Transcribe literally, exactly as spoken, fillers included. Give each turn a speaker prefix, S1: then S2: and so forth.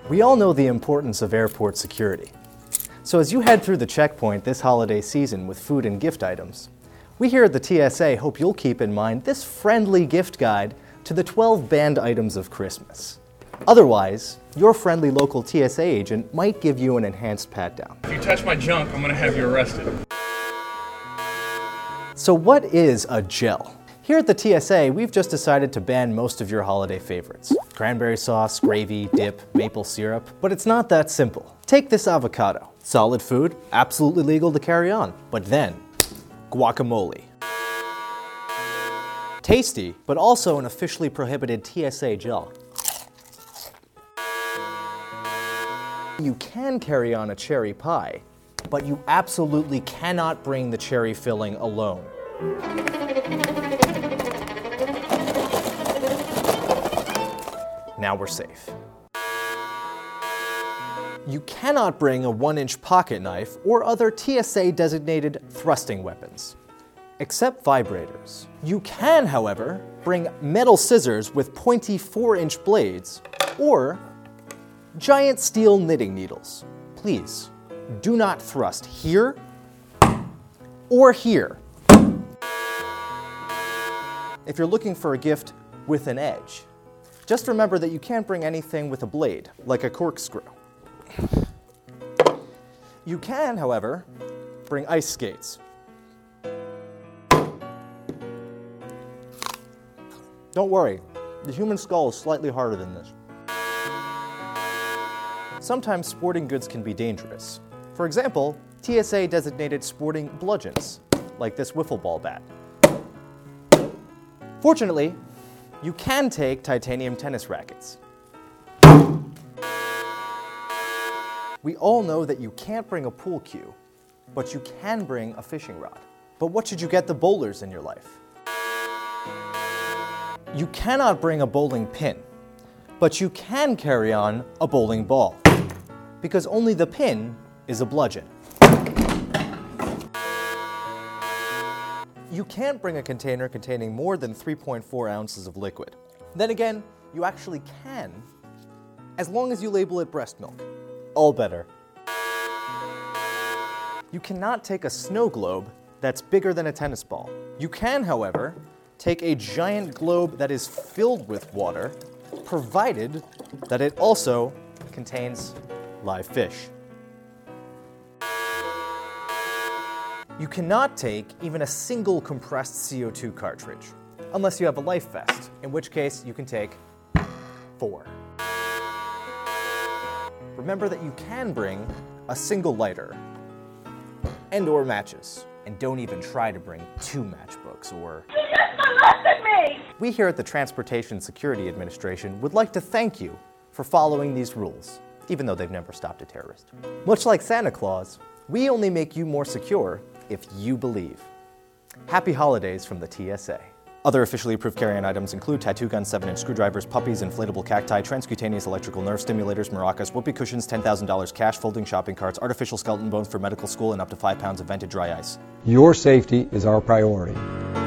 S1: We all know the importance of airport security. So as you head through the checkpoint this holiday season with food and gift items, we here at the T S A hope you'll keep in mind this friendly gift guide to the twelve banned items of Christmas. Otherwise, your friendly local T S A agent might give you an enhanced pat-down.
S2: If you touch my junk, I'm gonna have you arrested.
S1: So what is a gel? Here at the T S A, we've just decided to ban most of your holiday favorites. Cranberry sauce, gravy, dip, maple syrup, but it's not that simple. Take this avocado. Solid food, absolutely legal to carry on. But then, guacamole. Tasty, but also an officially prohibited T S A gel. You can carry on a cherry pie, but you absolutely cannot bring the cherry filling alone. Now we're safe. You cannot bring a one-inch pocket knife or other T S A-designated thrusting weapons, except vibrators. You can, however, bring metal scissors with pointy four-inch blades or giant steel knitting needles. Please, do not thrust here or here. If you're looking for a gift with an edge, just remember that you can't bring anything with a blade, like a corkscrew. You can, however, bring ice skates. Don't worry, the human skull is slightly harder than this. Sometimes sporting goods can be dangerous. For example, T S A-designated sporting bludgeons, like this wiffle ball bat. Fortunately, you can take titanium tennis rackets. We all know that you can't bring a pool cue, but you can bring a fishing rod. But what should you get the bowlers in your life? You cannot bring a bowling pin, but you can carry on a bowling ball, because only the pin is a bludgeon. You can't bring a container containing more than three point four ounces of liquid. Then again, you actually can, as long as you label it breast milk. All better. You cannot take a snow globe that's bigger than a tennis ball. You can, however, take a giant globe that is filled with water, provided that it also contains live fish. You cannot take even a single compressed C O two cartridge, unless you have a life vest, in which case you can take four. Remember that you can bring a single lighter and or matches, and don't even try to bring two matchbooks or...
S3: You just molested me!
S1: We here at the Transportation Security Administration would like to thank you for following these rules, even though they've never stopped a terrorist. Much like Santa Claus, we only make you more secure if you believe. Happy holidays from the T S A. Other officially approved carry-on items include tattoo guns, seven-inch screwdrivers, puppies, inflatable cacti, transcutaneous electrical nerve stimulators, maracas, whoopee cushions, ten thousand dollars cash, folding shopping carts, artificial skeleton bones for medical school, and up to five pounds of vented dry ice.
S4: Your safety is our priority.